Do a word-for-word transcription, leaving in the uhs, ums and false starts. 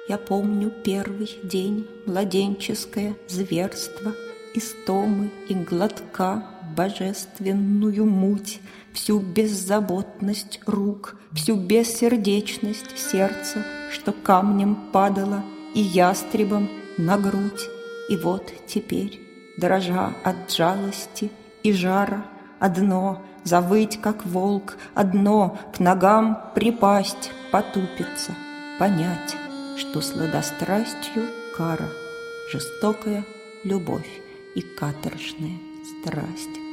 Я помню первый день, младенческое зверство, истомы и глотка божественную муть, всю беззаботность рук, всю бессердечность сердца, что камнем падало и ястребом на грудь. И вот теперь, дрожа от жалости и жара, одно — завыть, как волк, одно — к ногам припасть, потупиться, понять, что сладострастью кара, жестокая любовь и каторжная страсть.